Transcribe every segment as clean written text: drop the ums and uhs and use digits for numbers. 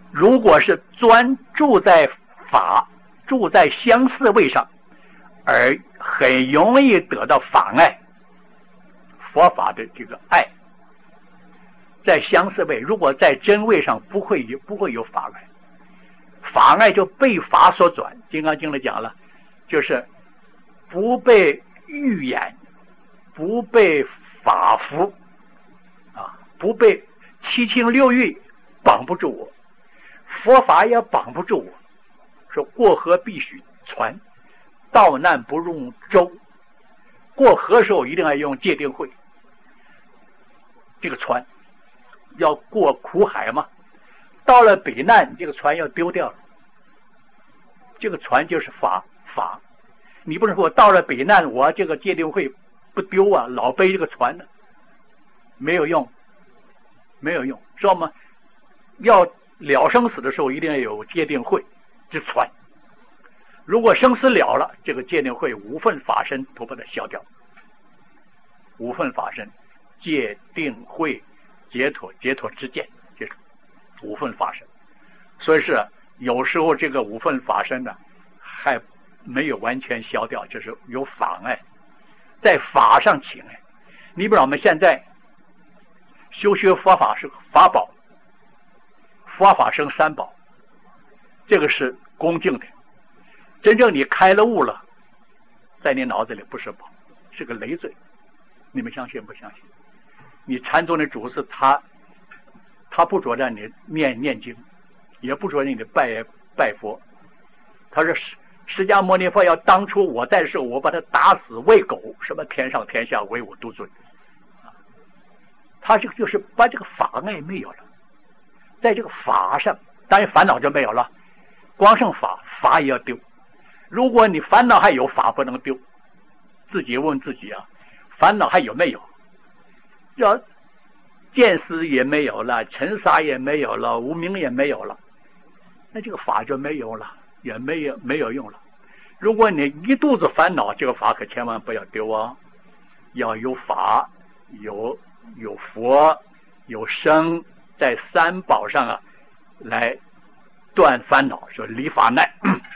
如果是专注在法，住在相似位上，而很容易得到法爱。佛法的这个爱在相似位，如果在真位上不会有法爱，法爱就被法所转。金刚经里讲了，就是不被欲眼，不被法服不被七情六欲绑不住我，佛法也绑不住我。说过河必须船，到难不用舟。过河时候一定要用戒定慧，这个船要过苦海嘛，到了北难这个船要丢掉了，这个船就是法。你不能说到了北难我这个戒定慧不丢啊，老背这个船呢，没有用，知道吗？要了生死的时候一定要有戒定慧之船，如果生死了了，这个戒定慧五分法身都把它消掉。五分法身戒定慧解脱之见，这是五分法身。所以是有时候这个五分法身呢还没有完全消掉，就是有法爱，在法上起爱。你比如我们现在修学佛法是法宝，佛法生三宝，这个是恭敬的。真正你开了悟了，在你脑子里不是宝，是个累赘。你们相信不相信？你禅宗的祖师他不着让你念经，也不着让你拜佛。他说释迦牟尼佛要当初我在的时候，我把他打死喂狗，什么天上天下唯我独尊。他这个就是把这个法爱没有了，在这个法上，当然烦恼就没有了，光剩法也要丢。如果你烦恼还有，法不能丢。自己问自己啊，烦恼还有没有？要见思也没有了，尘沙也没有了，无明也没有了，那这个法就没有了，也没有用了。如果你一肚子烦恼，这个法可千万不要丢啊！要有法，有佛，有生，在三宝上啊来断烦恼，说离法难。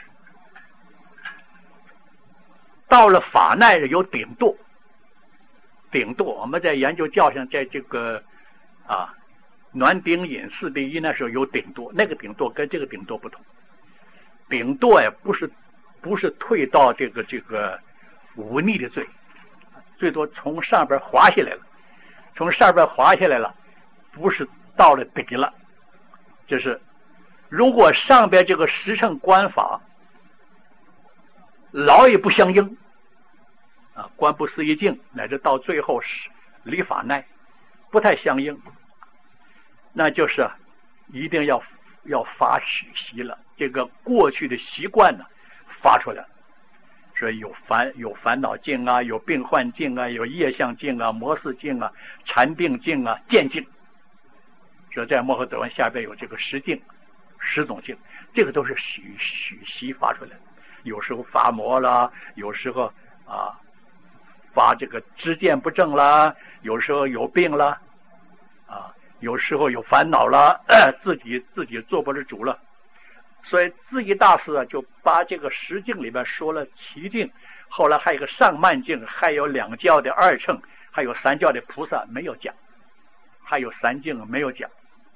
到了法难有顶堕，我们在研究教上，在这个暖顶引四第一那时候有顶堕，那个顶堕跟这个顶堕不同。顶堕呀不是退到这个忤逆的罪，最多从上边滑下来了，不是到了底了。就是如果上边这个十乘观法老也不相应观不思议境，乃至到最后离法难不太相应，那就是一定要发取习了。这个过去的习惯呢发出来，所以有烦恼境啊，有病患境啊，有业相境啊，魔事境啊，禅定境啊，见境。所以在摩诃德文下边有这个十境，10种境，这个都是许习发出来的。有时候发魔了，有时候发这个知见不正啦，有时候有病了有时候有烦恼了，自己做不了主了。所以智义大师就把这个10境里边说了7境，后来还有一个上慢境，还有2教的2乘，还有3教的菩萨没有讲，还有3境没有讲。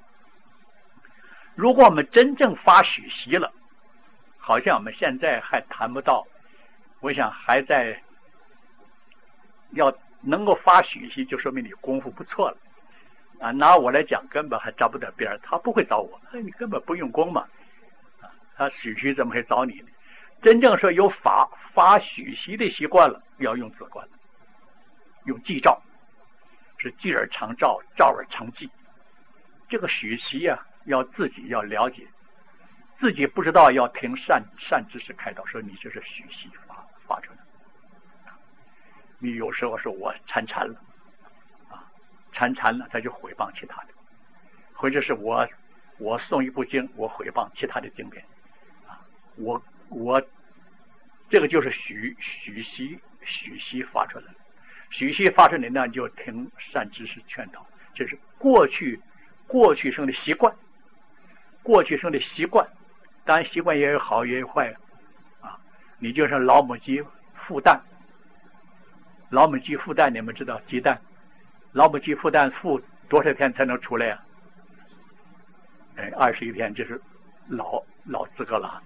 如果我们真正发许习了，好像我们现在还谈不到，我想还在要能够发许习，就说明你功夫不错了拿我来讲，根本还找不得别人，他不会找我，你根本不用功嘛他许习怎么会找你呢？真正说有发许习的习惯了，要用自观，用记照，是记而常照，照而常记。这个许习要自己要了解，自己不知道要听善知识开导，说你这是许习发出来。你有时候说我参禅了他就毁谤其他的，或者是我诵一部经，我毁谤其他的经典我这个就是许习发出来，许习发出来呢，就听善知识劝导，这是过去生的习惯， 过去生的习惯，当然习惯也有好也有坏啊。你就像老母鸡孵蛋，老母鸡孵蛋，你们知道鸡蛋，老母鸡孵蛋孵多少天才能出来啊？21天，这是老资格了。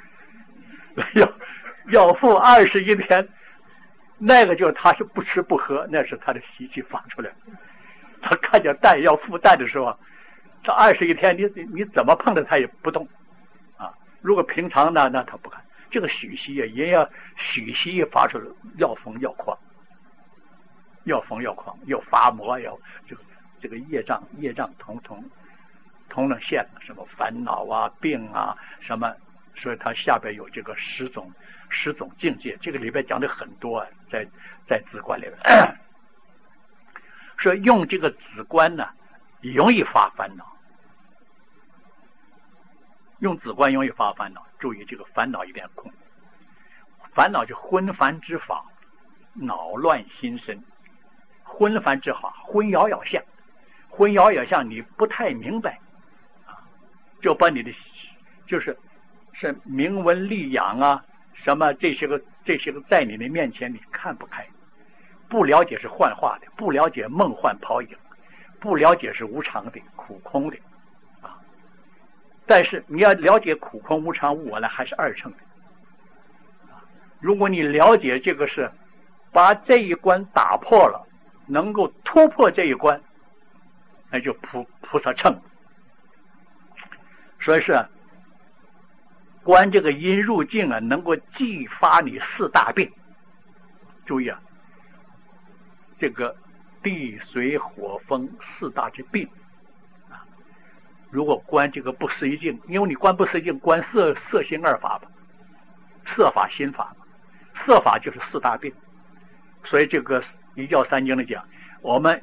要孵21天，那个就是他是不吃不喝，那是他的习气放出来。他看见蛋要孵蛋的时候，这21天你怎么碰着它也不动啊。如果平常呢，那他不看。这个许息也要许息一发出来，要疯要狂，要疯要狂，要发魔，要这个业障统能现什么烦恼啊、病啊什么，所以他下边有这个10种境界，这个里边讲的很多啊，在止观里边。说用这个止观呢，容易发烦恼。用止观容易发烦恼，注意这个烦恼一点空。烦恼就昏烦之法，恼乱心神。昏烦之法，昏摇摇相，昏摇摇相你不太明白啊，就把你的就是名闻利养啊，什么这些个在你的面前你看不开，不了解是幻化的，不了解梦幻泡影，不了解是无常的、苦空的啊。但是你要了解苦空无常无我呢，还是2乘的啊。如果你了解这个是把这一关打破了，能够突破这一关，那就菩萨乘。所以是观这个因入境啊，能够激发你4大病。注意啊，这个地水火风4大之病啊，如果观这个不思议境，因为你观不思议境，观色心2法吧，色法心法，色法就是4大病。所以这个一教3经里讲，我们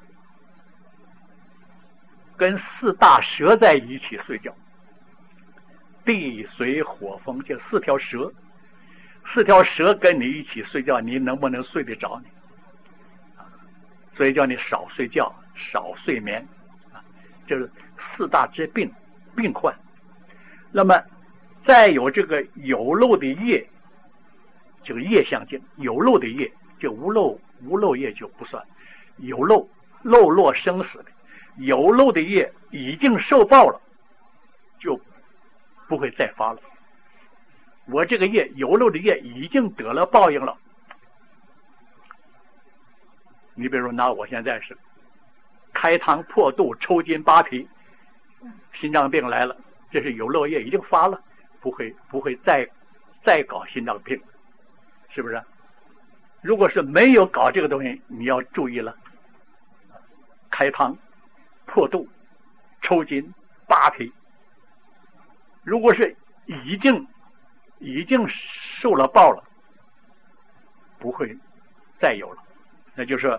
跟4大蛇在一起睡觉，地水火风这4条蛇，4条蛇跟你一起睡觉，你能不能睡得着呢？所以叫你少睡觉，少睡眠啊，就是4大之病患。那么再有这个有漏的业，这个业相境，有漏的业，就无漏业就不算，有漏落生死的，有漏的业已经受报了，就不会再发了。我这个业有漏的业已经得了报应了。你比如拿我现在是开膛破肚抽筋扒皮，心脏病来了，这是有漏业已经发了，不会再搞心脏病，是不是？如果是没有搞这个东西，你要注意了，开膛破肚抽筋扒皮，如果是已经受了报了，不会再有了。那就是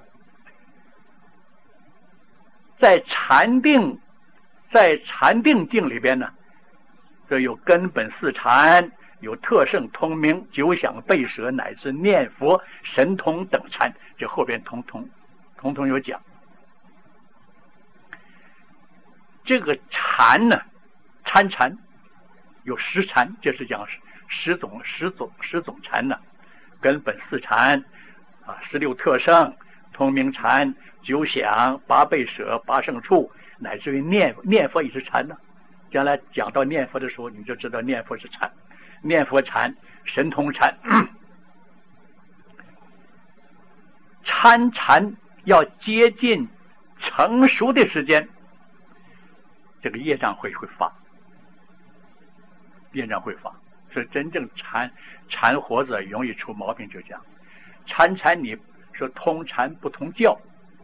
在禅定境里边呢，这有根本4禅，有特胜通明、九想背舍，乃至念佛神通等禅，这后边统统有讲。这个禅呢，禅有10禅，这是讲10种禅呢，根本4禅啊，16特胜、通明禅、九想、八背舍、八胜处，乃至于念佛也是禅呢。将来讲到念佛的时候，你就知道念佛是禅，念佛禅、神通禅。禅要接近成熟的时间，这个业障会发，所以真正禅活着容易出毛病，就这样。禅你说通禅不通教，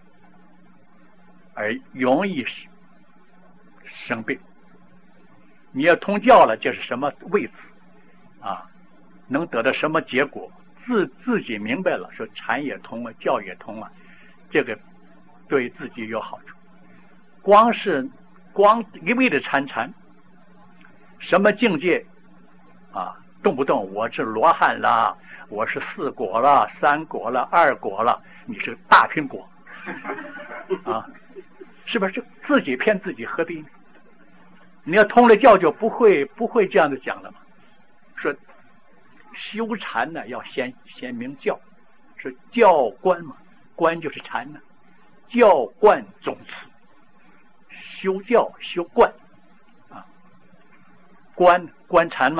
而容易生病。你要通教了，这是什么位置啊？能得到什么结果？自己明白了，说禅也通了，教也通了，这个对自己有好处。光一味的禅，什么境界啊？动不动我是罗汉啦，我是4果了、3果了、2果了，你是大苹果啊？是不是自己骗自己何必呢？ 你要通了教就不会这样子讲了嘛。说修禅呢要先明教，是教观嘛，观就是禅呢，教观总持，修教修观啊，观禅嘛。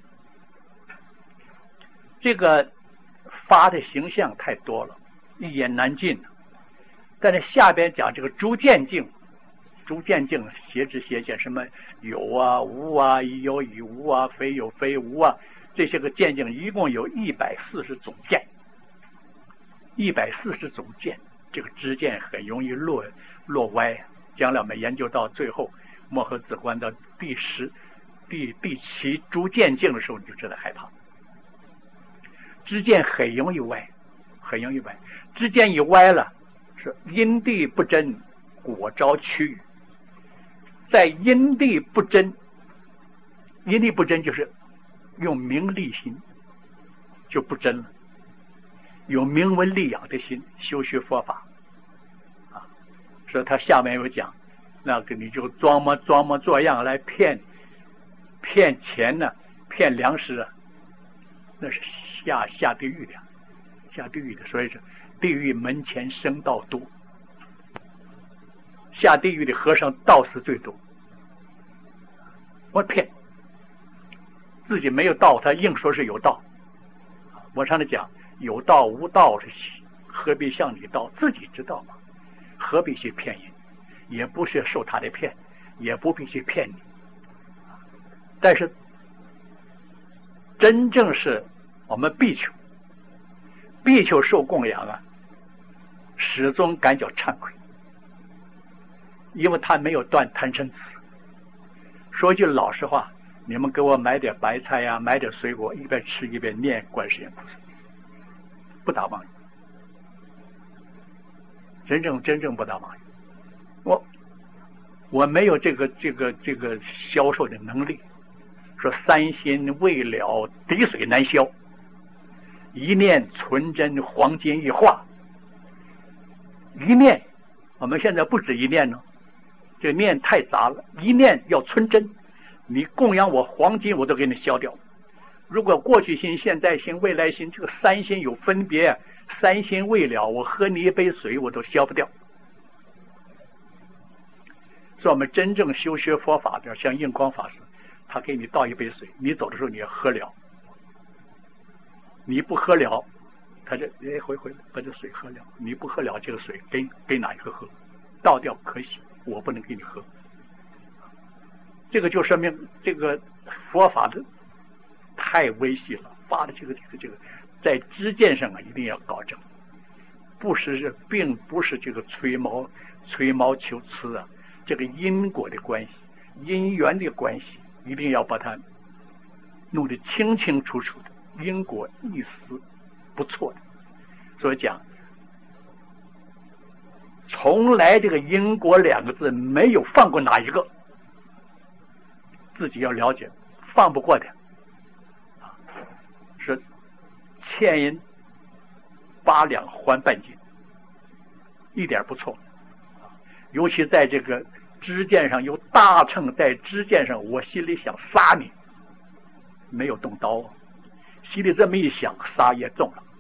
这个发的形象太多了，一言难尽。但是下边讲这个诸见境，诸见境邪知邪见，什么有啊无啊，已有已无啊，非有非无啊，这些个见境一共有140种见，140种见，这个知见很容易落歪。将来我们研究到最后摩诃止观到第7诸见境的时候，你就知道害怕。知见很容易歪，很容易歪。知见一歪了，是因地不真，果招趋于。在因地不真，因地不真就是用名利心就不真了，有名闻利养的心修学佛法啊。所以他下面有讲，那个你就装模作样来骗钱呢，骗粮食啊，那是下地狱的，下地狱的。所以是地狱门前僧道多，下地狱的和尚道士最多。我骗自己没有道，他硬说是有道。我常常讲，有道无道是何必向你道，自己知道嘛，何必去骗人？也不是受他的骗，也不必去骗你。但是真正是我们比丘受供养啊，始终感觉惭愧，因为他没有断贪嗔痴。说句老实话，你们给我买点白菜呀，买点水果，一边吃一边念观世音菩萨，不打妄语，真正不打妄语。我没有这个销售的能力。说三心未了，滴水难消，一念纯真，黄金一化。一念，我们现在不止一念呢，这念太杂了，一念要纯真。你供养我黄金，我都给你消掉。如果过去心、现在心、未来心，这个三心有分别，三心未了，我喝你一杯水我都消不掉。所以我们真正修学佛法的，像印光法师，他给你倒一杯水，你走的时候你要喝了，你不喝了，他就回把这水喝了。你不喝了，这个水给哪一个喝？倒掉可惜，我不能给你喝。这个就说明这个佛法的太微细了，发的这个在知见上啊一定要搞正，并不是这个吹毛求疵啊，这个因果的关系、因缘的关系，一定要把它弄得清清楚楚的，因果意思不错的。所以讲，从来这个因果两个字没有放过哪一个，自己要了解，放不过的是欠人8两还半斤，一点不错。尤其在这个知见上有大乘，在知见上我心里想杀你，没有动刀，心里这么一想，杀也中了，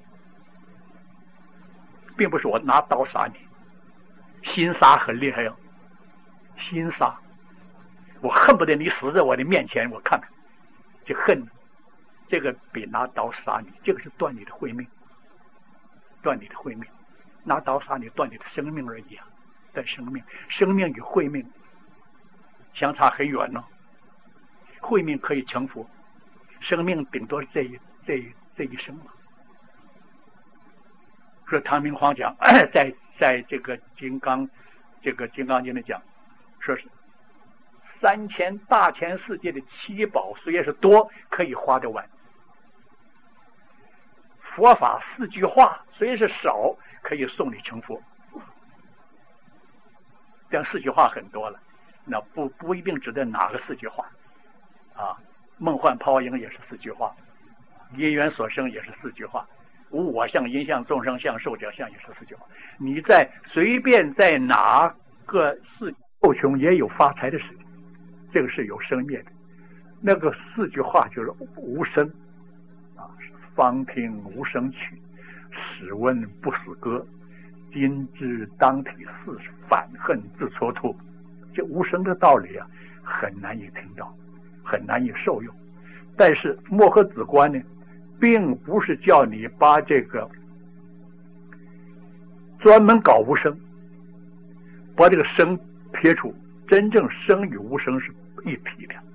并不是我拿刀杀你，心杀很厉害哦，心杀，我恨不得你死在我的面前，我看看，这恨，这个比拿刀杀你，这个是断你的慧命，断你的慧命，拿刀杀你，断你的生命而已啊。但生命与慧命相差很远呢。慧命可以成佛，生命顶多这一生嘛。说唐明皇讲，在这个金刚经里讲，说是3000大千世界的七宝虽然是多，可以花得完；佛法4句话虽然是少，可以送你成佛。这样4句话很多了，那不一定指的哪个4句话啊。梦幻泡影也是4句话，因缘所生也是4句话，无我相、因相、众生相、寿者相也是4句话。你随便在哪个4够穷也有发财的事情， 这个是有生灭的。那个4句话就是无声啊，方听无声曲，始闻不死歌，今之当体似反恨自蹉跎。这无声的道理啊，很难以听到，很难以受用。但是墨河子观呢，并不是叫你把这个专门搞无声，把这个声撇除，真正声与无声是一体的。